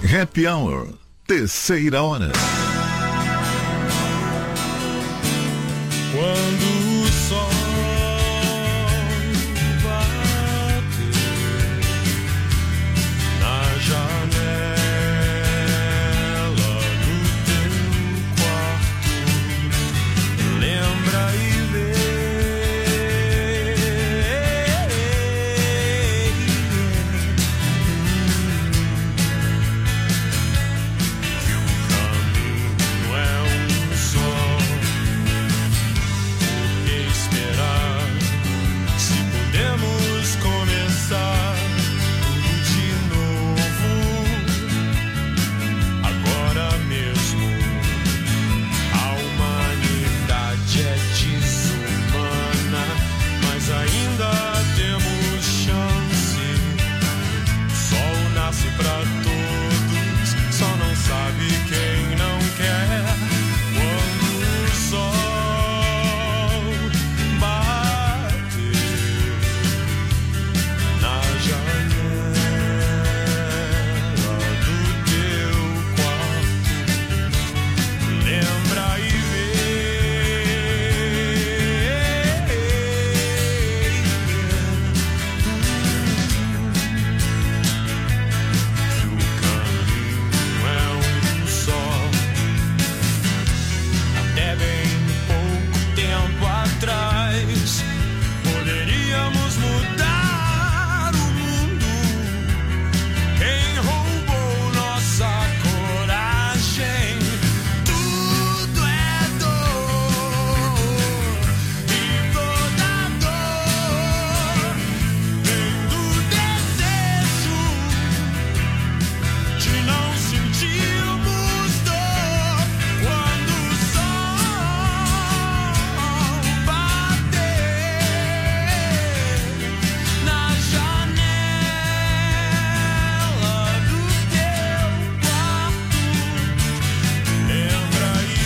Happy Hour, terceira hora. Quando o sol bate na janela do teu quarto, lembra e vê que o caminho é um só. Esperar, se podemos começar tudo de novo, agora mesmo. A humanidade é desumana, mas ainda temos chance. O sol nasce pra todos, só não sabe quem não quer. Quando o sol poderíamos mudar o mundo. Quem roubou nossa coragem? Tudo é dor e toda dor vem do desejo de não sentirmos dor. Quando o sol bater na janela do teu quarto, lembra e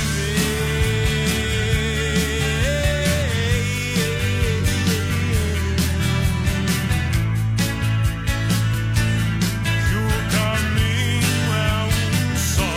que o caminho é um só.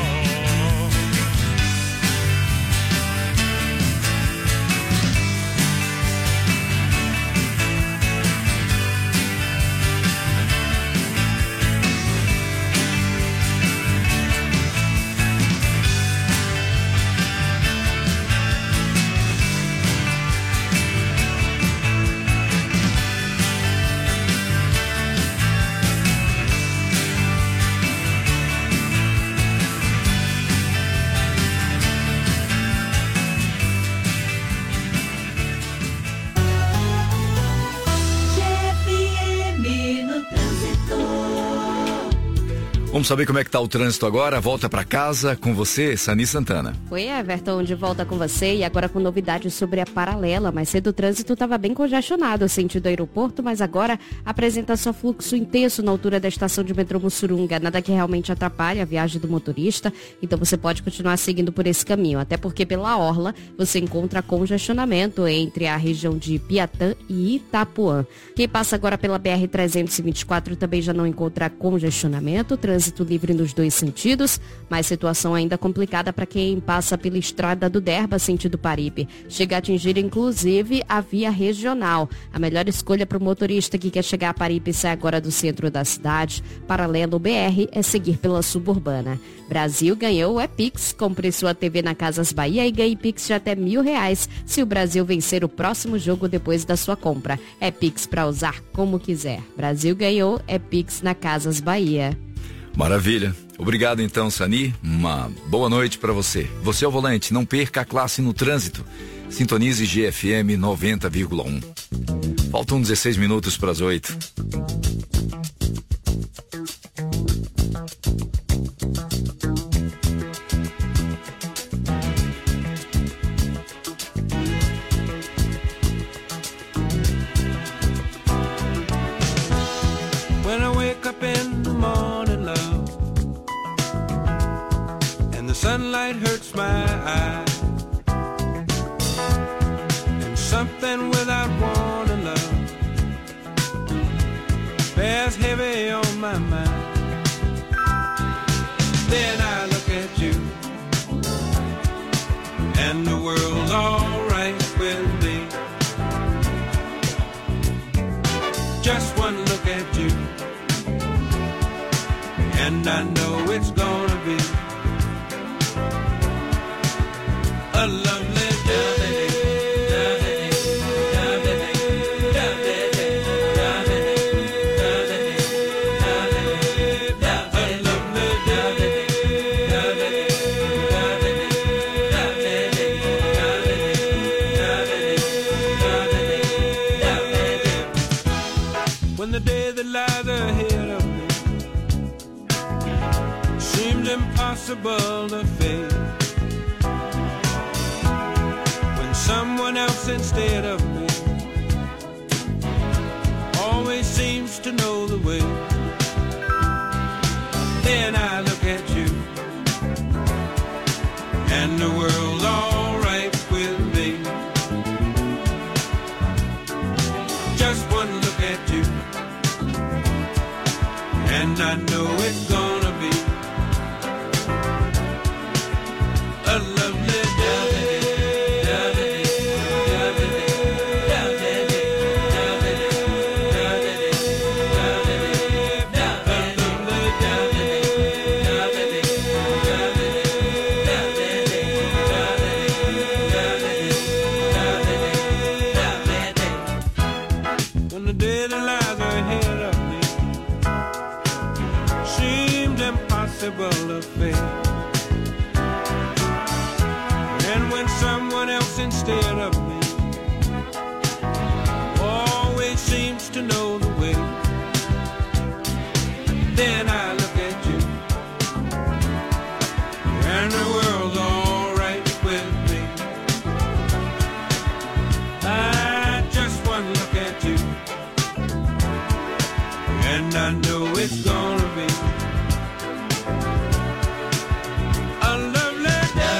GFM no trânsito. Vamos saber como é que tá o trânsito agora. Volta pra casa com você, Sani Santana. Oi, Everton, de volta com você e agora com novidades sobre a Paralela. Mais cedo o trânsito estava bem congestionado, sentido aeroporto, mas agora apresenta só fluxo intenso na altura da estação de metrô Mussurunga. Nada que realmente atrapalhe a viagem do motorista, então você pode continuar seguindo por esse caminho, até porque pela orla você encontra congestionamento entre a região de Piatã e Itapuã. Quem passa agora pela BR-324 também já não encontra congestionamento, trânsito livre nos dois sentidos, mas situação ainda complicada para quem passa pela estrada do Derba, sentido Paripe. Chega a atingir, inclusive, a via regional. A melhor escolha para o motorista que quer chegar a Paripe e sai agora do centro da cidade, paralelo BR, é seguir pela suburbana. Brasil ganhou o Epix. Compre sua TV na Casas Bahia e ganhe Pix de até R$1.000 se o Brasil vencer o próximo jogo depois da sua compra. É Pix para usar como quiser. Brasil ganhou, é Pix na Casas Bahia. Maravilha. Obrigado então, Sani. Uma boa noite para você. Você ao volante, não perca a classe no trânsito. Sintonize GFM 90,1. Faltam 16 minutos para as 8. When I wake up in the morning, love, and the sunlight hurts my eyes, and something without warning, love, bears heavy on my mind. and I know it's gonna be a lovely day. When the day that lies ahead of me seems impossible to face, when someone else instead of me always seems to know the way, then I look at you and the world's all right with me. Just one look at you and I know it's gonna be a lovely day. When the day that lies ahead of me seems impossible to face, and when someone else instead of me always seems to know the way, then I look at you and the world's all right with me. I just one look at you and I know it's gonna be a lovely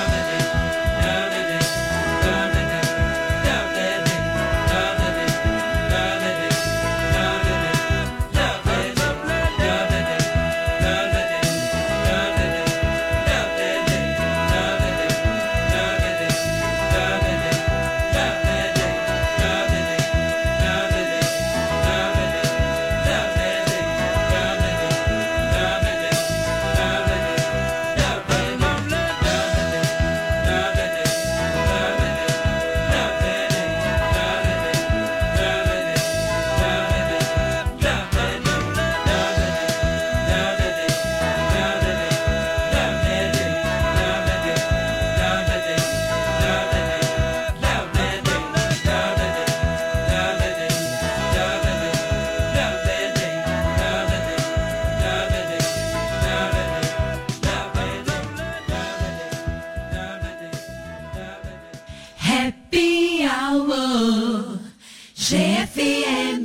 Happy Hour GFM.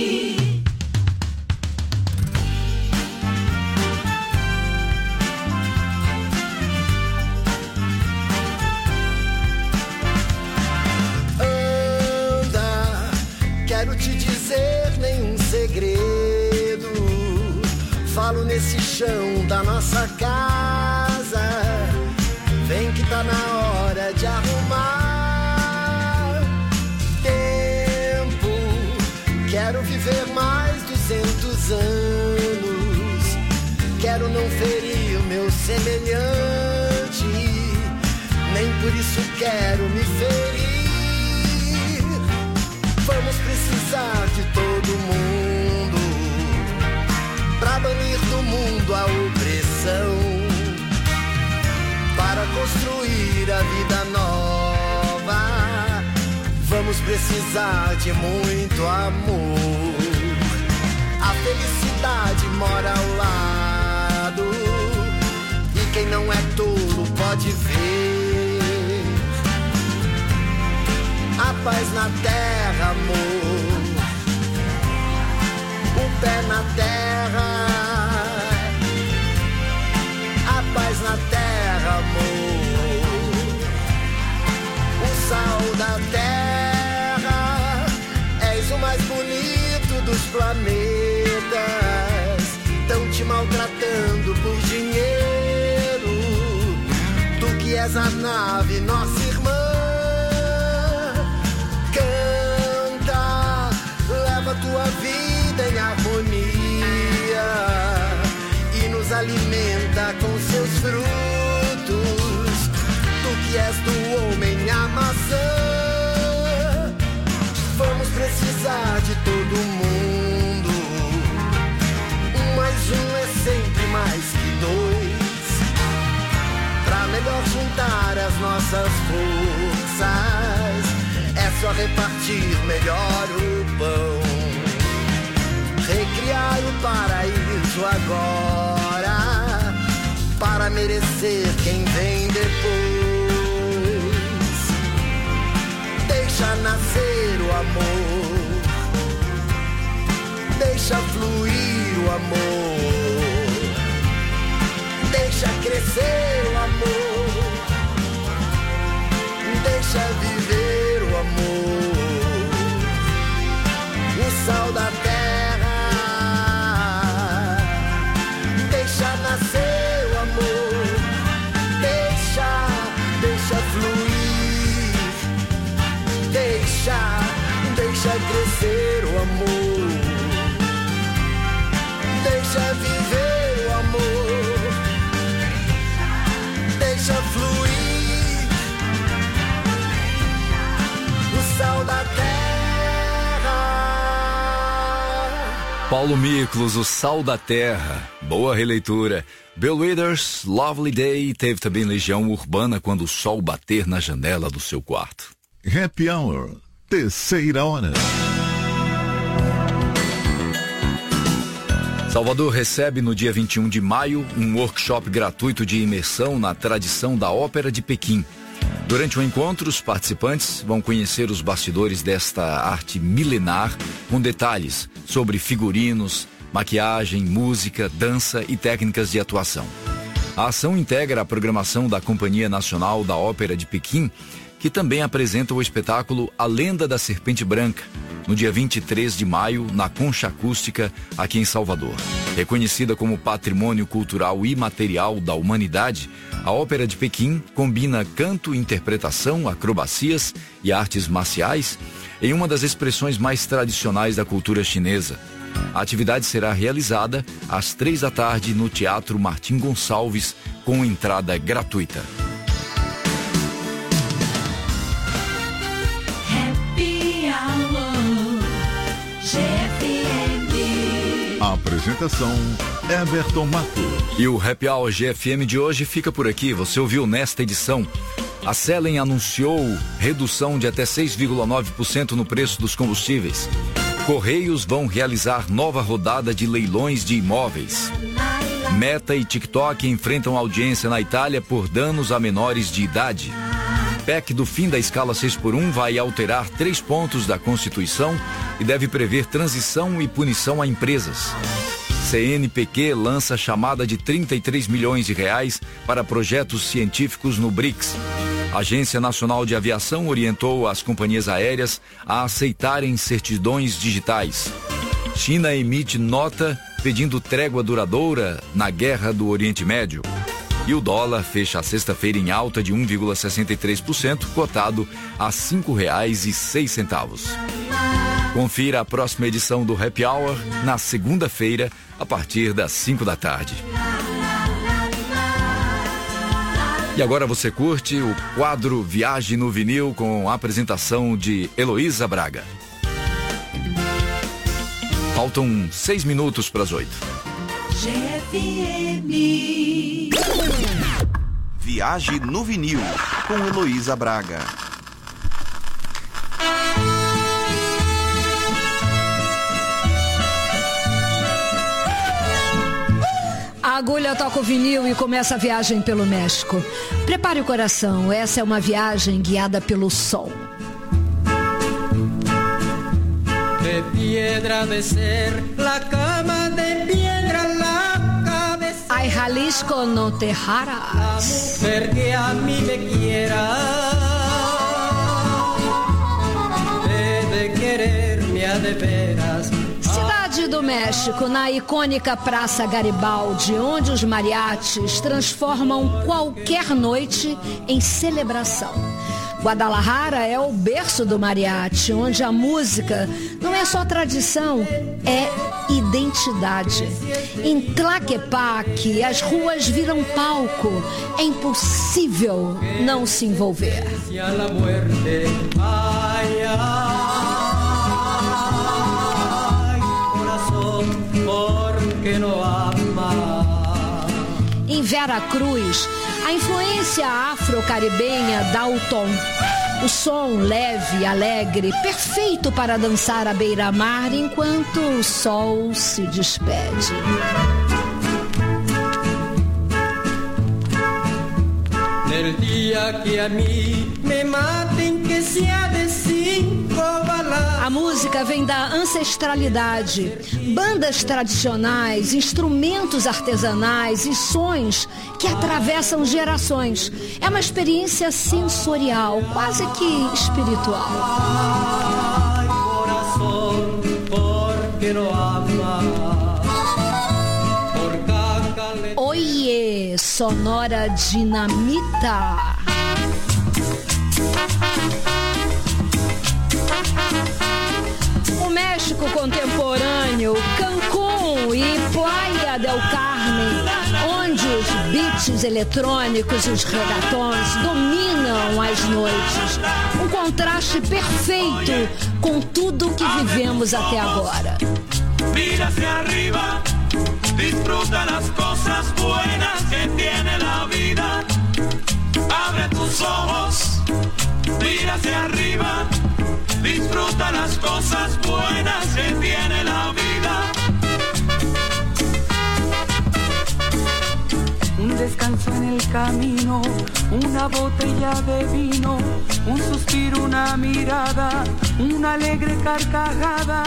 Anda, quero te dizer nenhum segredo. Falo nesse chão da nossa casa. Vem que tá na hora de arrumar tempo. Quero viver mais 200 anos. Quero não ferir o meu semelhante. Nem por isso quero me ferir. Vamos precisar de todo mundo pra banir do mundo a opressão, para construir a vida nova. Vamos precisar de muito amor. A felicidade mora ao lado e quem não é tolo pode ver. A paz na terra, amor. O pé na terra. A paz na terra, amor. O sal da terra. És o mais bonito dos planetas. Tão te maltratando por dinheiro. Tu que és a nave, nossa irmã. Canta, leva tua vida em harmonia e nos alimenta que és do homem a maçã. Vamos precisar de todo mundo. 1 mais 1 é sempre mais que 2. Pra melhor juntar as nossas forças, é só repartir melhor o pão. Recriar o paraíso agora, para merecer quem vem depois. Deixa nascer o amor, deixa fluir o amor, deixa crescer o amor, deixa viver o amor. O sal da terra, deixa nascer o amor, deixa fluir. Deixa crescer o amor, deixa viver o amor, deixa fluir o sal da terra. Paulo Miklos, O Sal da Terra. Boa releitura. Bill Withers, Lovely Day, teve também Legião Urbana, Quando o Sol Bater na Janela do Seu Quarto. Happy Hour, terceira hora. Salvador recebe no dia 21 de maio um workshop gratuito de imersão na tradição da Ópera de Pequim. Durante o encontro, os participantes vão conhecer os bastidores desta arte milenar, com detalhes sobre figurinos, maquiagem, música, dança e técnicas de atuação. A ação integra a programação da Companhia Nacional da Ópera de Pequim, que também apresenta o espetáculo A Lenda da Serpente Branca, no dia 23 de maio, na Concha Acústica, aqui em Salvador. Reconhecida como Patrimônio Cultural Imaterial da Humanidade, a Ópera de Pequim combina canto, interpretação, acrobacias e artes marciais em uma das expressões mais tradicionais da cultura chinesa. A atividade será realizada às 3 da tarde no Teatro Martim Gonçalves, com entrada gratuita. Apresentação Everton Matos. E o Happy Hour GFM de hoje fica por aqui. Você ouviu nesta edição: a Selen anunciou redução de até 6,9% no preço dos combustíveis. Correios vão realizar nova rodada de leilões de imóveis. Meta e TikTok enfrentam audiência na Itália por danos a menores de idade. PEC do fim da escala 6x1 vai alterar 3 pontos da Constituição e deve prever transição e punição a empresas. CNPq lança chamada de 33 milhões de reais para projetos científicos no BRICS. A Agência Nacional de Aviação orientou as companhias aéreas a aceitarem certidões digitais. China emite nota pedindo trégua duradoura na guerra do Oriente Médio. E o dólar fecha a sexta-feira em alta de 1,63%, cotado a R$ 5,06. Confira a próxima edição do Happy Hour na segunda-feira, a partir das 5 da tarde. E agora você curte o quadro Viagem no Vinil, com a apresentação de Heloísa Braga. Faltam 6 minutos para as 8. GFM. Viagem no Vinil, com Heloísa Braga. A agulha toca o vinil e começa a viagem pelo México. Prepare o coração, essa é uma viagem guiada pelo sol. De piedra de ser, la cama de piedra, la cabeza. Ay, Jalisco, no te La jaras. mujer que a mí me quiera debe quererme a de veras. Cidade do México, na icônica Praça Garibaldi, onde os mariachis transformam qualquer noite em celebração. Guadalajara é o berço do mariachi, onde a música não é só tradição, é identidade. Em Tlaquepaque, as ruas viram palco. É impossível não se envolver. Em Veracruz, a influência afro-caribenha dá o tom. O som leve, alegre, perfeito para dançar à beira-mar enquanto o sol se despede. Nel dia que a mim me matem, que sea de 5 balas. A música vem da ancestralidade, bandas tradicionais, instrumentos artesanais e sons que atravessam gerações. É uma experiência sensorial, quase que espiritual. Ai, coração, porque não ama. Oiê, Sonora Dinamita. O México contemporâneo, Cancún e Playa del Carmen, onde os beats eletrônicos e os regatons dominam as noites. Um contraste perfeito com tudo que vivemos até agora. Mira hacia arriba, disfruta las cosas buenas que tiene la vida. Abre tus ojos, mira hacia arriba, disfruta las cosas buenas que tiene la vida. Un descanso en el camino, una botella de vino, un suspiro, una mirada, una alegre carcajada.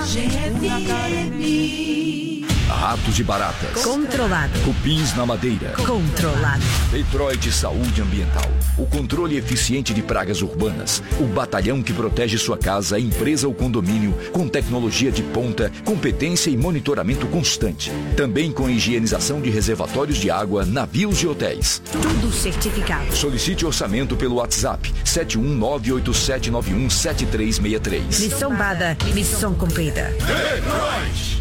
Ratos e baratas. Controlado. Cupins na madeira. Controlado. Detroit Saúde Ambiental. O controle eficiente de pragas urbanas. O batalhão que protege sua casa, empresa ou condomínio com tecnologia de ponta, competência e monitoramento constante. Também com higienização de reservatórios de água, navios e hotéis. Tudo certificado. Solicite orçamento pelo WhatsApp 71987917363. Missão dada, missão cumprida. Detroit!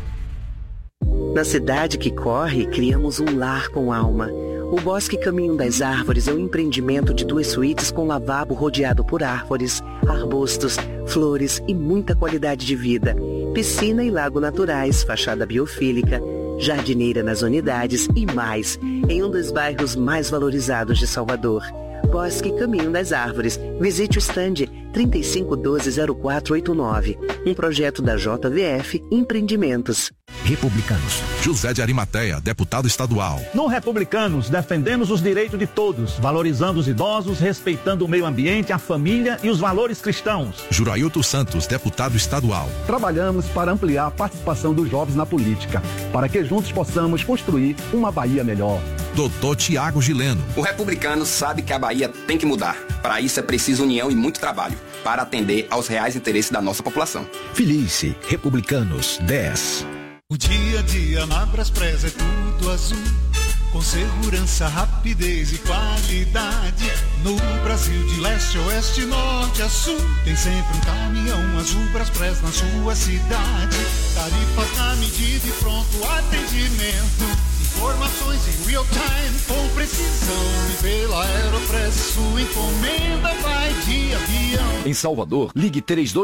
Na cidade que corre, criamos um lar com alma. O Bosque Caminho das Árvores é um empreendimento de 2 suítes com lavabo rodeado por árvores, arbustos, flores e muita qualidade de vida. Piscina e lago naturais, fachada biofílica, jardineira nas unidades e mais, em um dos bairros mais valorizados de Salvador. Bosque Caminho das Árvores. Visite o stand 3512-0489. Um projeto da JVF Empreendimentos. Republicanos. José de Arimateia, deputado estadual. No Republicanos, defendemos os direitos de todos, valorizando os idosos, respeitando o meio ambiente, a família e os valores cristãos. Jurailton Santos, deputado estadual. Trabalhamos para ampliar a participação dos jovens na política, para que juntos possamos construir uma Bahia melhor. Doutor Tiago Gileno. O Republicano sabe que a Bahia tem que mudar. Para isso é preciso união e muito trabalho, para atender aos reais interesses da nossa população. Felice, Republicanos 10. O dia a dia na Braspress é tudo azul, com segurança, rapidez e qualidade. No Brasil de leste a oeste, norte a sul, tem sempre um caminhão azul Braspress na sua cidade. Tarifas na medida e pronto atendimento. Informações em real time, com precisão. E pela Aeropress, sua encomenda vai de avião. Em Salvador, ligue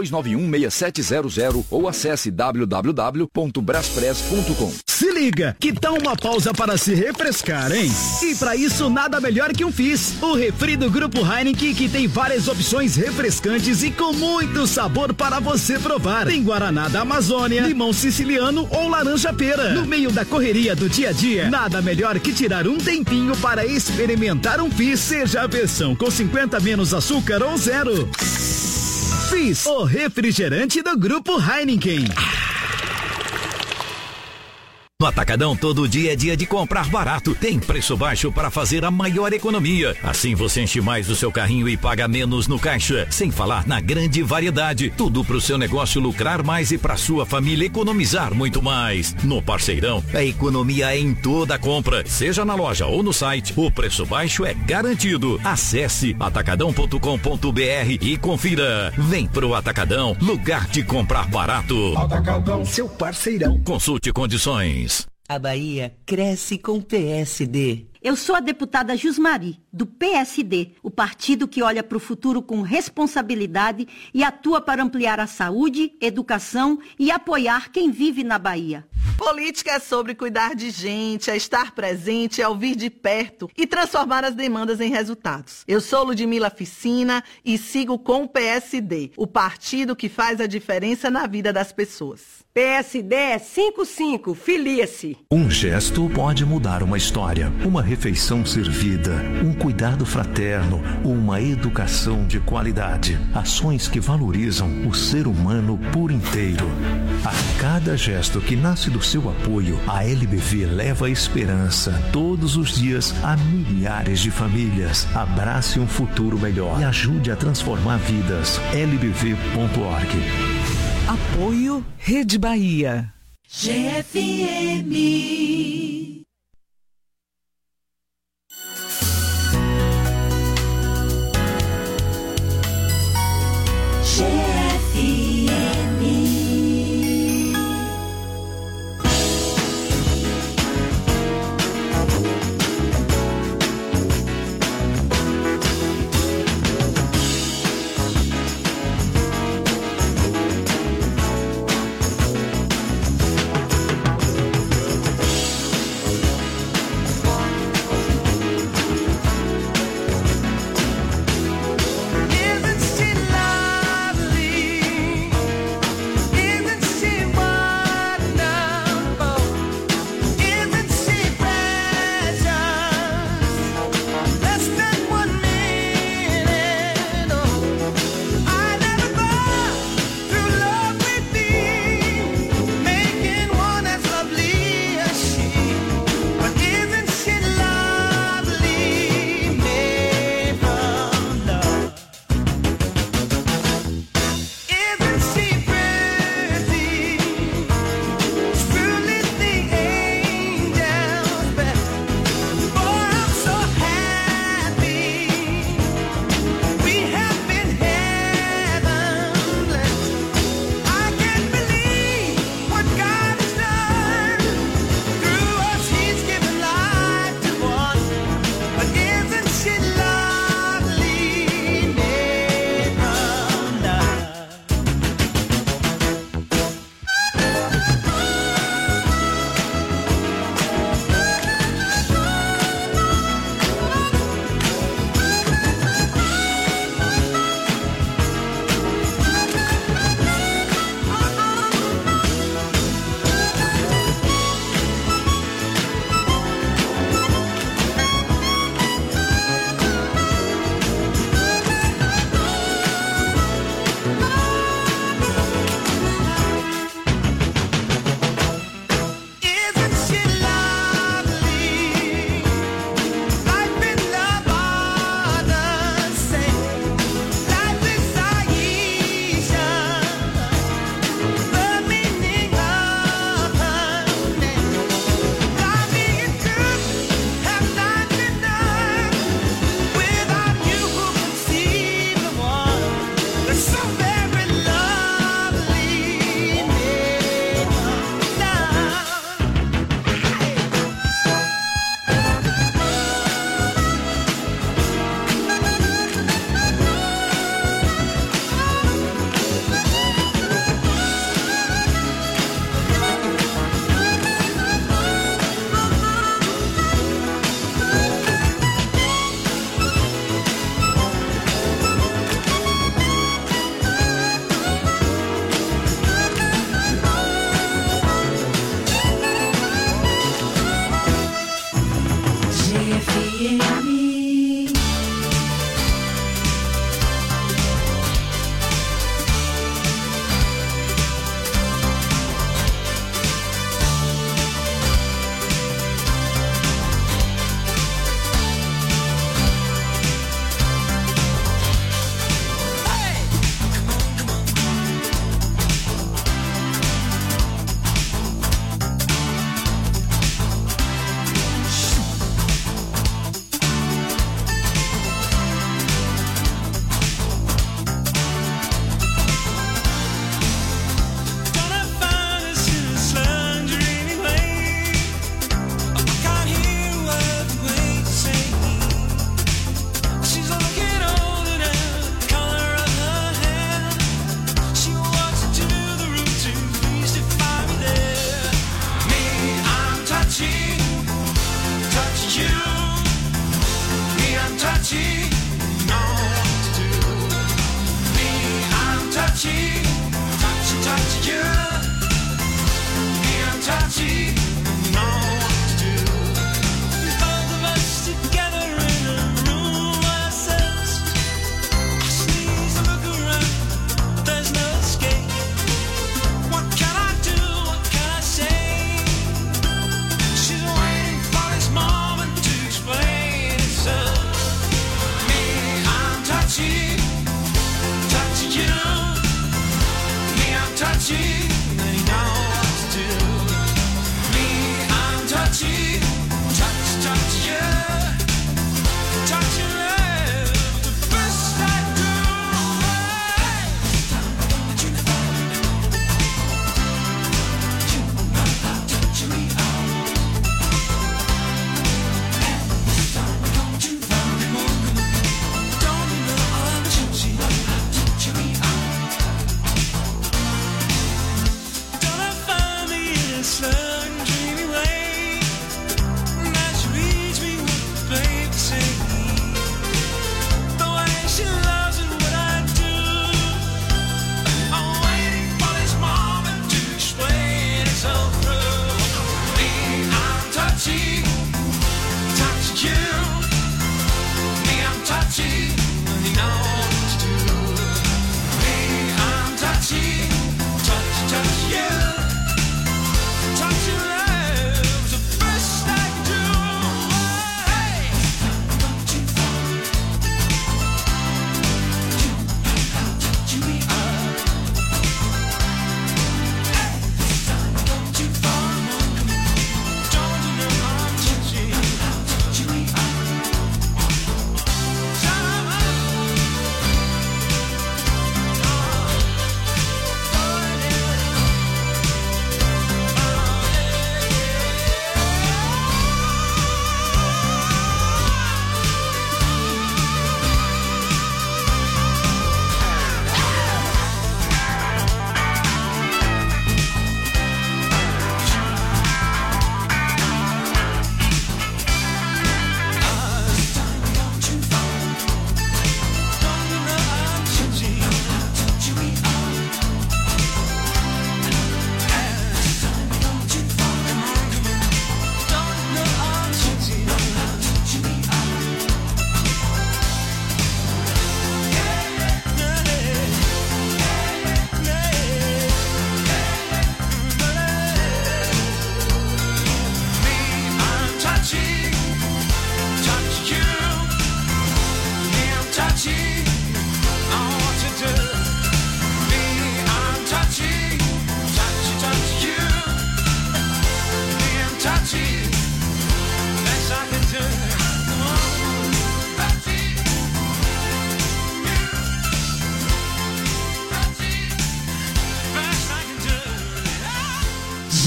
3291-6700 ou acesse www.braspress.com. Se liga, que tal uma pausa para se refrescar, hein? E para isso, nada melhor que um Fizz, o refri do Grupo Heineken, que tem várias opções refrescantes e com muito sabor para você provar. Tem Guaraná da Amazônia, limão siciliano ou laranja pera. No meio da correria do dia a dia, nada melhor que tirar um tempinho para experimentar um Fizz, seja a versão com 50 menos açúcar ou zero. Fizz, o refrigerante do Grupo Heineken. No Atacadão, todo dia é dia de comprar barato. Tem preço baixo para fazer a maior economia. Assim você enche mais o seu carrinho e paga menos no caixa. Sem falar na grande variedade. Tudo para o seu negócio lucrar mais e para sua família economizar muito mais. No Parceirão, a economia é em toda a compra. Seja na loja ou no site, o preço baixo é garantido. Acesse atacadão.com.br e confira. Vem pro Atacadão, lugar de comprar barato. Atacadão, seu parceirão. Consulte condições. A Bahia cresce com o PSD. Eu sou a deputada Jusmari, do PSD, o partido que olha para o futuro com responsabilidade e atua para ampliar a saúde, educação e apoiar quem vive na Bahia. Política é sobre cuidar de gente, é estar presente, é ouvir de perto e transformar as demandas em resultados. Eu sou Ludmila Ficina e sigo com o PSD, o partido que faz a diferença na vida das pessoas. PSD é 55, filia-se. Um gesto pode mudar uma história, uma refeição servida, um cuidado fraterno, uma educação de qualidade, ações que valorizam o ser humano por inteiro. A cada gesto que nasce do seu apoio, a LBV leva esperança todos os dias a milhares de famílias. Abrace um futuro melhor e ajude a transformar vidas. lbv.org. Apoio Rede Bahia. GFM.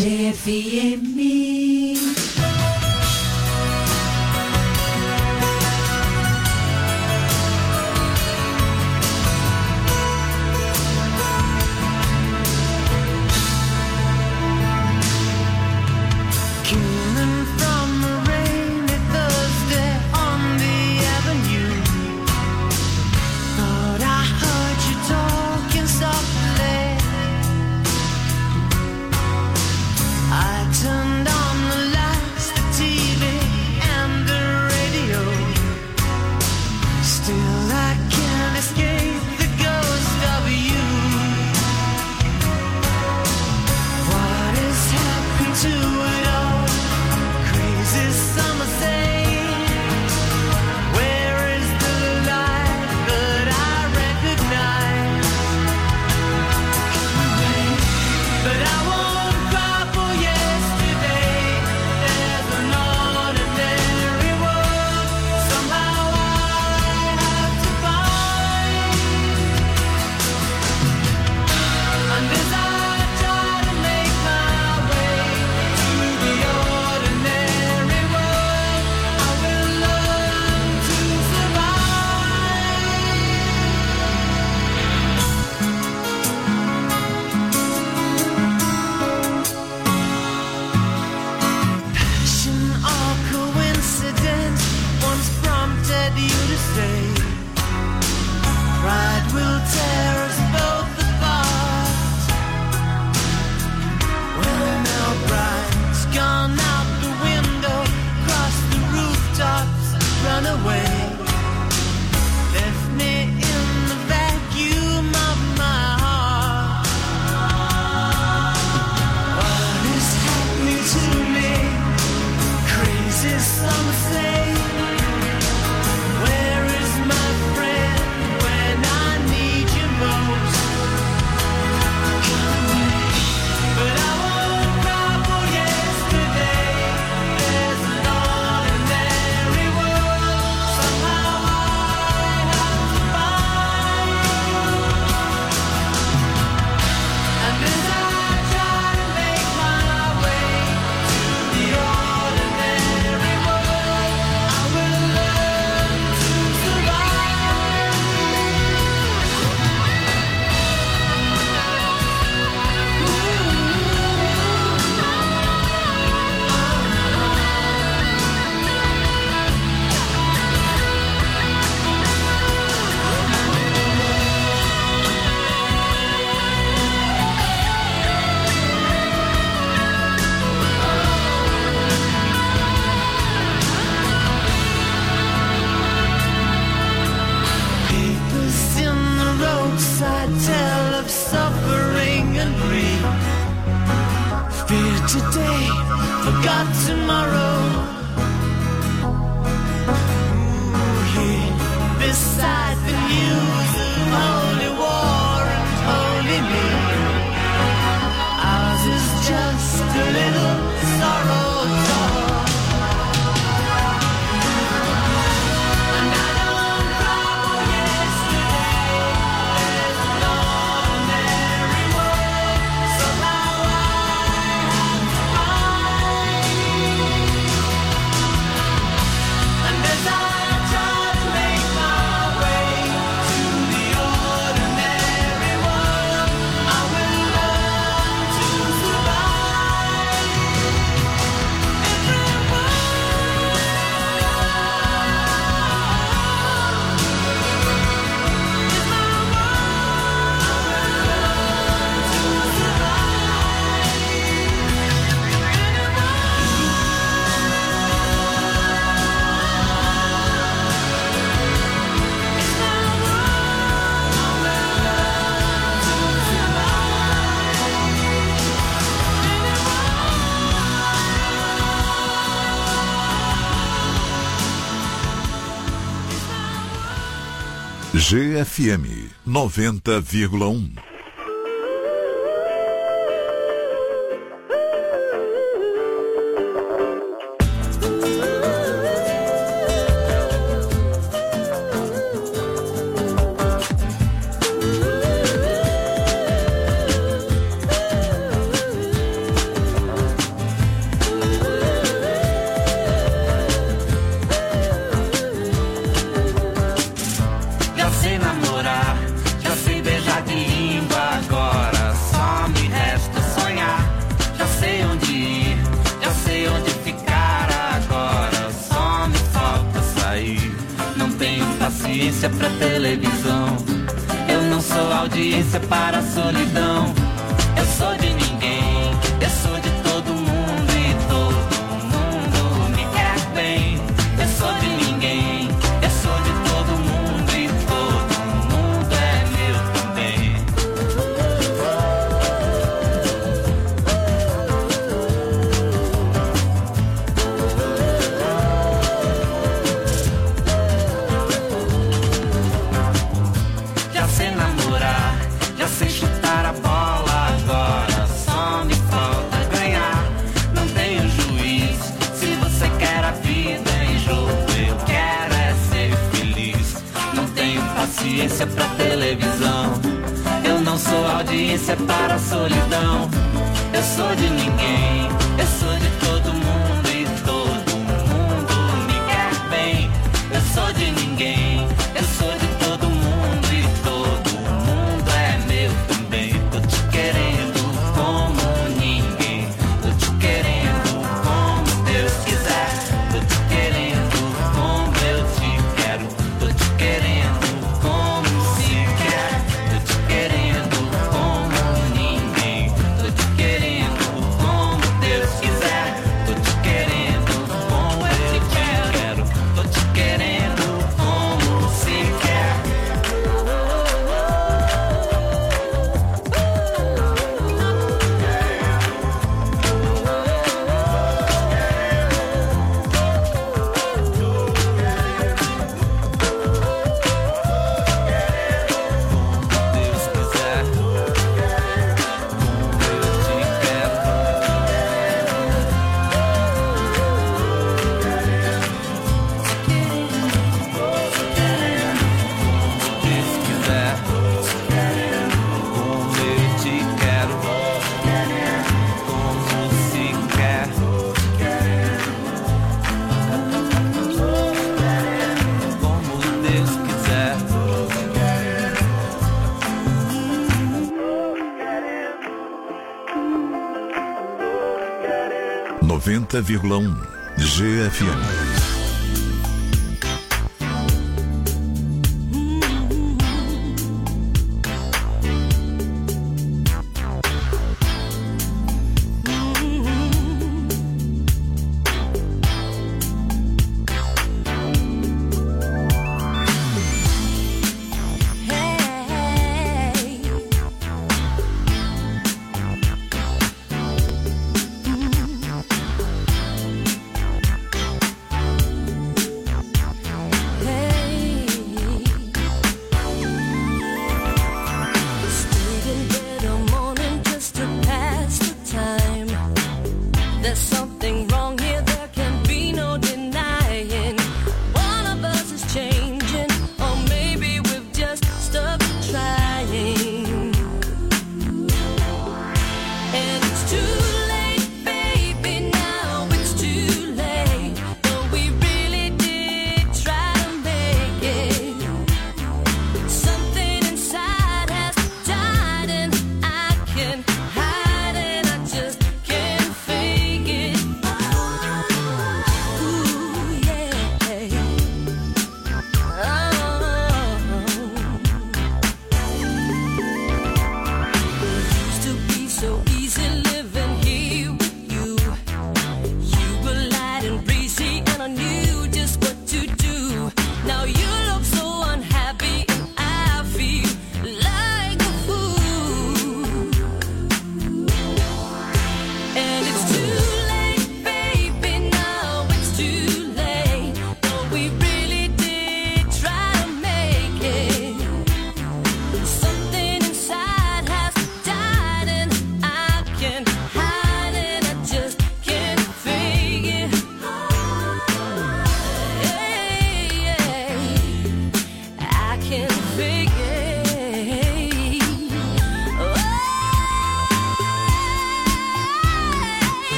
GFM. Turned on the lights, the TV and the radio. Still I can't escape the ghost of you. What has happened to it all? Crazy summer thing. Where is the light that I recognize? But I won't cry for yesterday. There's an ordinary world somehow I have to find. And as I try to make my way to the ordinary world, I will learn to Passion or coincidence once prompted you to say, pride will tear us both apart. Well, now pride's gone out the window, crossed the rooftops, run away, left me in the vacuum of my heart. What is happening to me? Crazy summer thing. Where is my friend when I need you most? But I won't cry for yesterday. There's an ordinary world somehow I have to find. And as I try to make my way to the ordinary world, I will learn to survive. Papers in the roadside tell of suffering and grief. Fear today, forgot tomorrow. Ooh, here beside the news of holy war and holy me. Ours is just a little sorrow talk. And I don't cry for yesterday. There's an ordinary world somehow I have to find. And as I try to make my way to the ordinary world, I will learn to survive. GFM 90,1. audiência pra televisão. Eu não sou audiência para a solidão. Eu sou de ninguém, eu sou de todo mundo e todo mundo me quer bem. Eu sou de ninguém, eu sou de todo mundo e todo mundo é meu também. Já sei namorar, já sei chutar a bola, agora só me falta ganhar. Não tenho juiz, se você quer a vida em jogo, eu quero é ser feliz. Não tenho paciência pra televisão, eu não sou audiência para a solidão. Eu sou de ninguém, eu sou de todo mundo e todo mundo me quer bem. Eu sou de ninguém, eu sou de todo mundo e todo mundo é meu também. Tô te querendo como ninguém, tô te querendo como Deus quiser. Tô te querendo como eu te quero, tô te querendo como se quer. Tô te querendo como ninguém, tô te querendo como Deus quiser. Tô te querendo como eu te quero, tô te querendo como se quer. 90,1 GFM.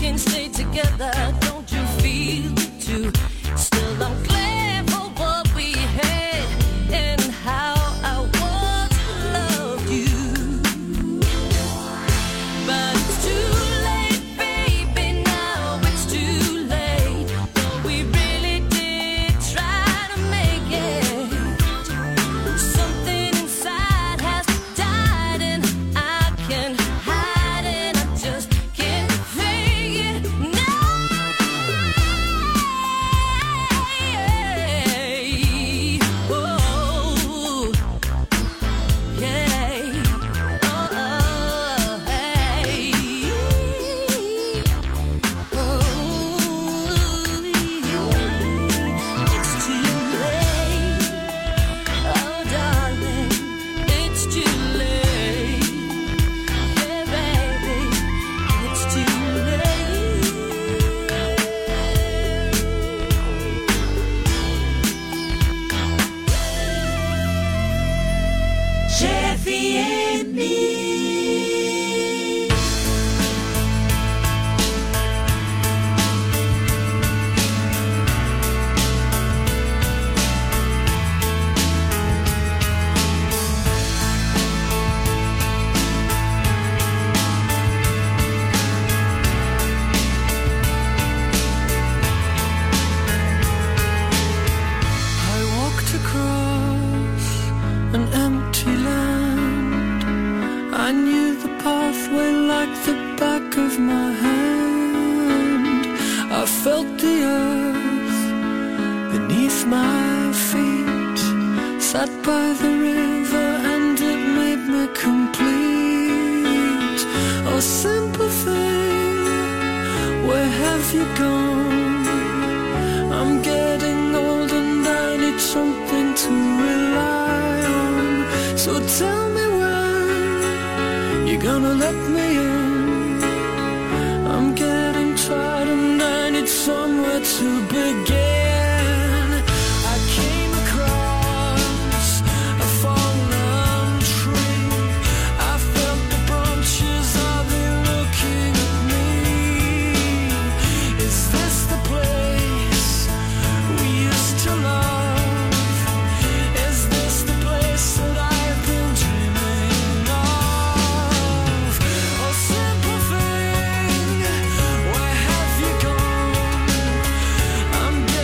can stay together. Don't you feel it too? Still I'm glad for what we had and how I once loved you. But it's too late, baby, now it's too late. Though we really did try to make it. Something inside has died and I can hide it. I just can't fake it now. Oh, yeah. Oh, hey. It's too late. Oh, darling, it's too late. Yeah, baby, it's too late. GFM. I walked across an empty land. I knew the pathway like the back of my hand. I felt the earth beneath my feet. Sat by the river and it made me complete. Oh, simple thing, where have you gone? I'm getting old and I need something to rely on. So tell me when you're gonna let me in. I'm getting tired and I need somewhere to begin. I came across a fallen tree. I felt the branches of it looking at me. Is this the place we used to love? Is this the place that I've been dreaming of? Oh, simple thing, where have you gone? I'm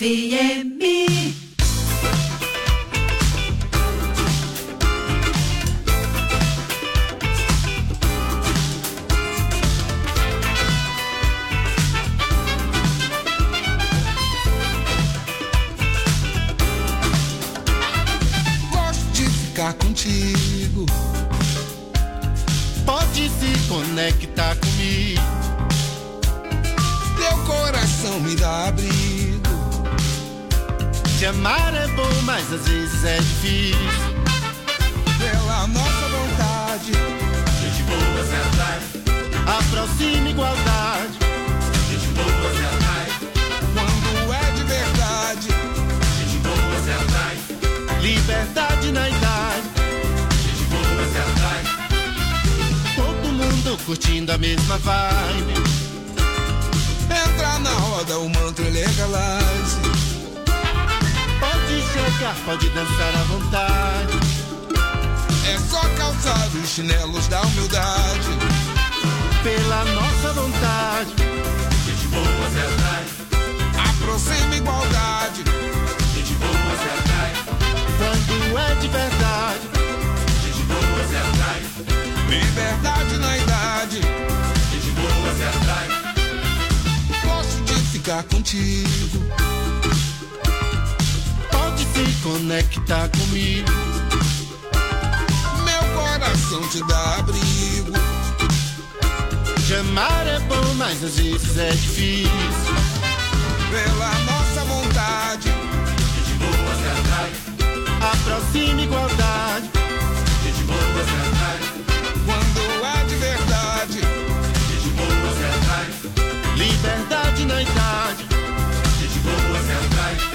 GFM. Contigo, pode se conectar comigo. Teu coração me dá abrigo. Te amar é bom, mas às vezes é difícil. Pela nossa vontade, gente boa se atrai. Aproxima igualdade, gente boa se atrai. Quando é de verdade, gente boa se atrai. Liberdade na idade, gente boa se atrai. Todo mundo curtindo a mesma vibe. Entra na roda, o mantra legalize. Pode chegar, pode dançar à vontade. É só calçar os chinelos da humildade. Pela nossa vontade, gente boa se atrai. Aproxima igualdade, gente boa se atrai. Quando é de verdade, gente boa se atrai. Liberdade na idade, gente boa se atrai. Gosto de ficar contigo. Pode se conectar comigo. Meu coração te dá abrigo. Te amar é bom, mas às vezes é difícil. Pela nossa vontade, gente boa se atrai. Aproxima igualdade, gente boa se atrai. Quando é de verdade, gente boa se atrai. Liberdade na idade, gente boa se atrai.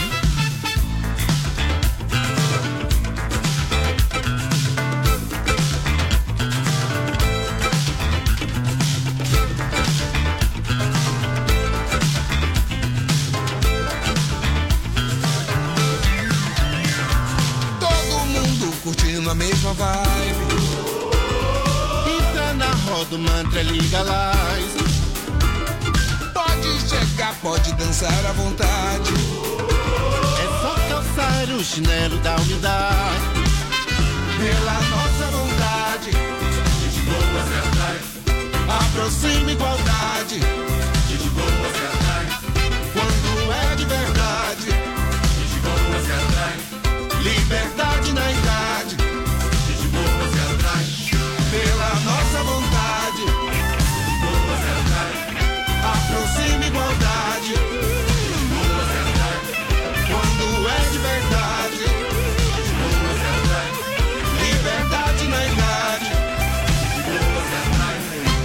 Curtindo a mesma vibe. Entra na roda, o mantra legalize. Pode chegar, pode dançar à vontade. É só calçar o chinelo da humildade. Pela nossa vontade, gente boa se atrai. Aproxima igualdade, gente boa se atrai. Quando é de verdade, gente boa se atrai. Liberdade na idade, gente boa se atrai. Pela nossa vontade, gente boa se atrai. Aproxima igualdade, gente boa se atrai. Quando é de verdade, gente boa se atrai. Liberdade na idade, gente boa se atrai.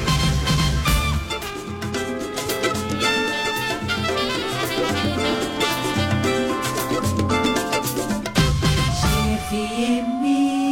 GFM.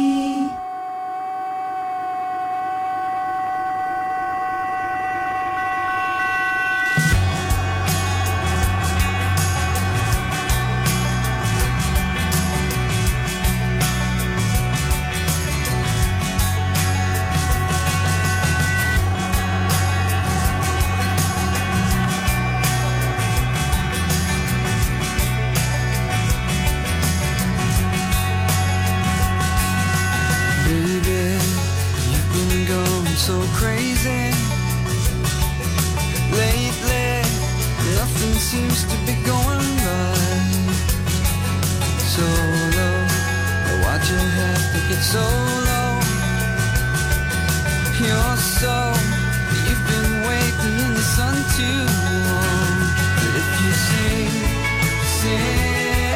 So crazy lately, nothing seems to be going right. So low, why'd you have to get so low? You're so, you've been waiting in the sun too long. But if you sing, sing,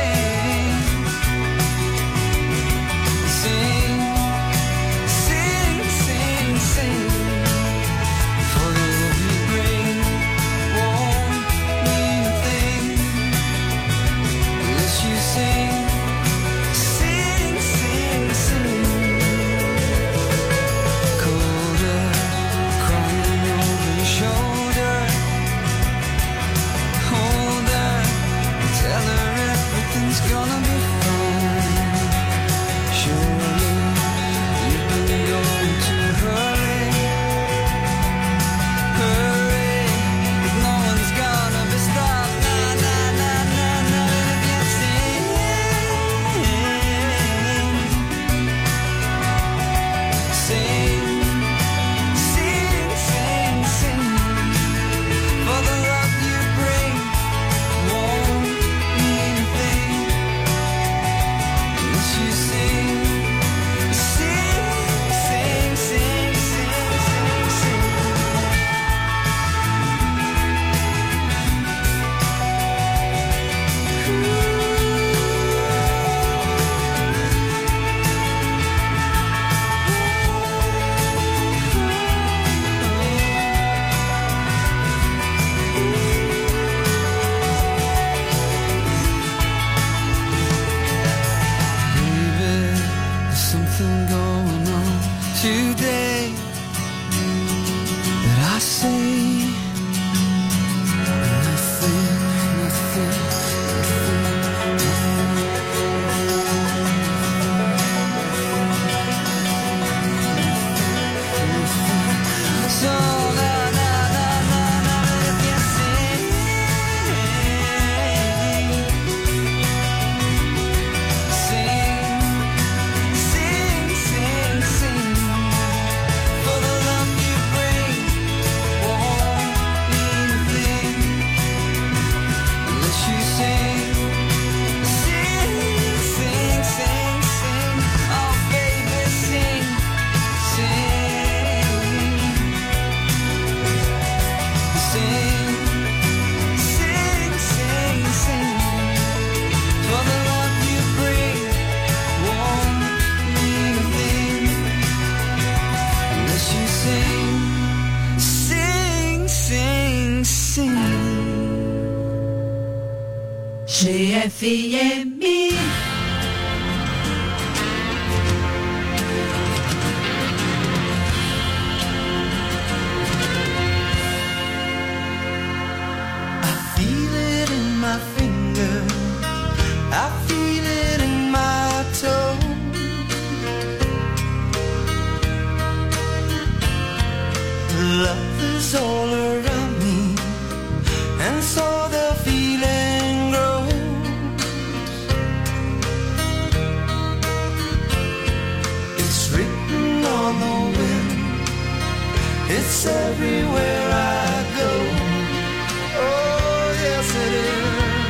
sing, sing, sing, sing. For the love you bring won't mean a thing unless you sing, sing, sing, sing. Colder, crying over your shoulder. Hold her, tell her everything's gonna be fine. Surely you've been going too hurry, hurry. No one's gonna be stopped. Na na na na FM. My finger, I feel it in my toe. Love is all around me, and so the feeling grows. It's written on the wind, it's everywhere I go. Oh, yes it is.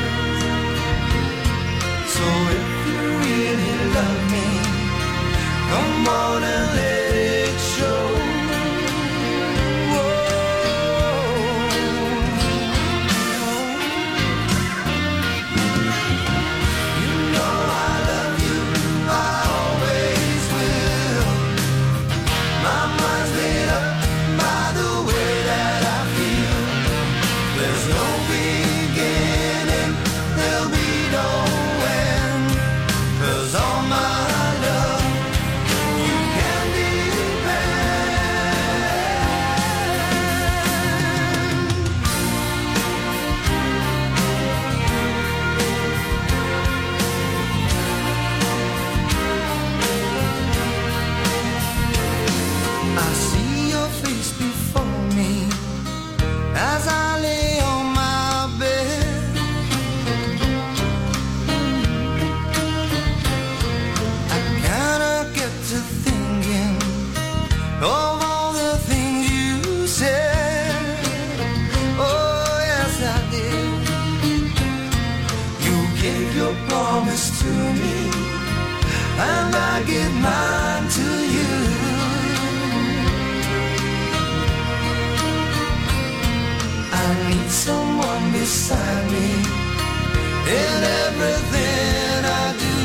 So if you really love me, come on and let it show. You know I love you, I always will. My mind's made up by the way that I feel. There's no beginning, there'll be no all my love, you can depend. I see your face before me as I lay on my bed. Of all the things you said, oh yes I did. You gave your promise to me, and I give mine to you. I need someone beside me in everything I do.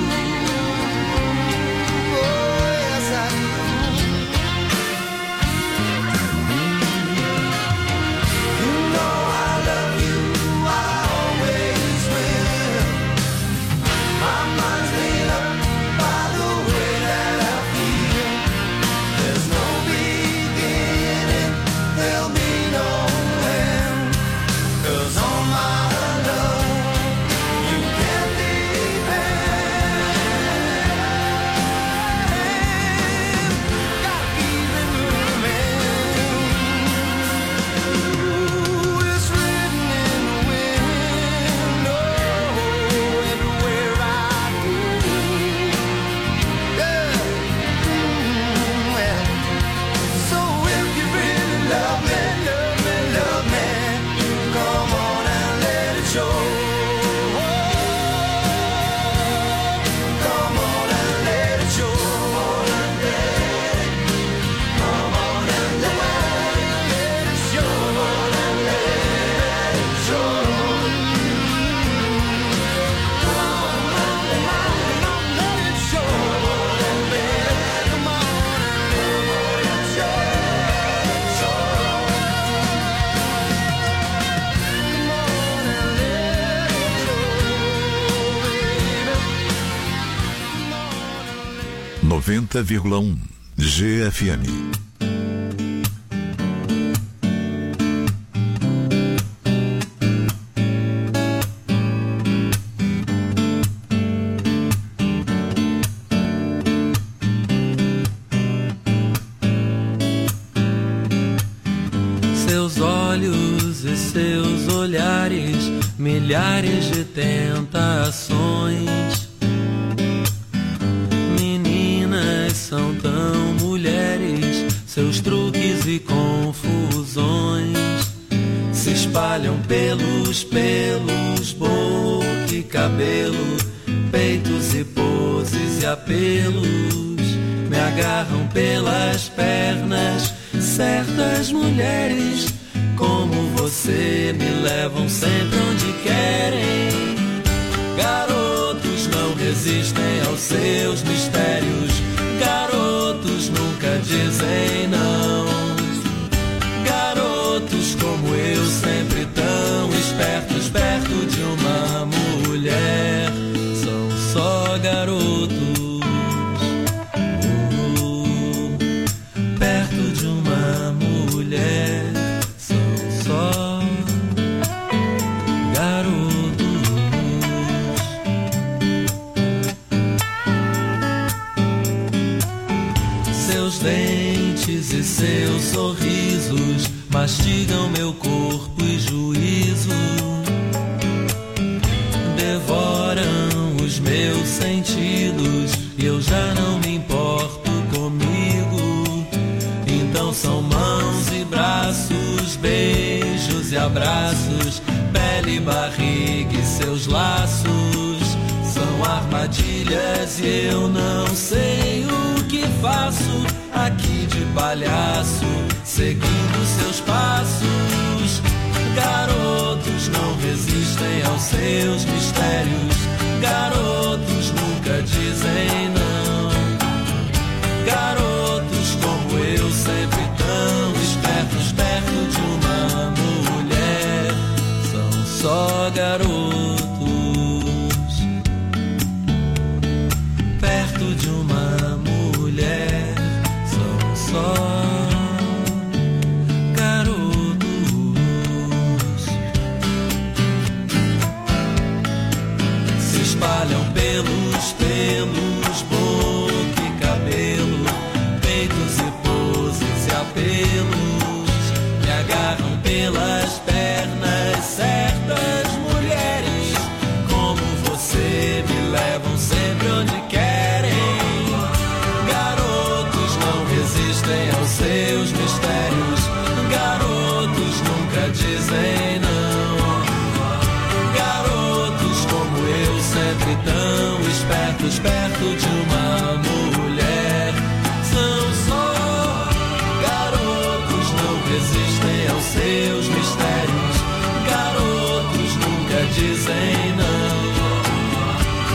...90,1 GFM. Seus olhos e seus olhares, milhares de tentações. São tão mulheres, seus truques e confusões se espalham pelos pelos, boca e cabelo, peitos e poses e apelos, me agarram pelas pernas. Certas mulheres como você me levam sempre onde querem. Garotos não resistem aos seus mistérios, garotos nunca dizem não. Garotos como eu, sempre tão espertos perto de uma mulher. dentes e seus sorrisos mastigam meu corpo e juízo, devoram os meus sentidos e eu já não me importo comigo. Então são mãos e braços, beijos e abraços, pele, barriga e seus laços. São armadilhas e eu não sei o que faço aqui de palhaço, seguindo seus passos. Garotos não resistem aos seus mistérios, garotos nunca dizem não. Garotos como eu, sempre tão espertos, perto de uma mulher, são só garotos. Perto de uma mulher, são só garotos. Se espalham pelos pelos, boca e cabelo, peitos e poses e apelos. Me agarram pelas pernas, certas mulheres como você me levam sempre.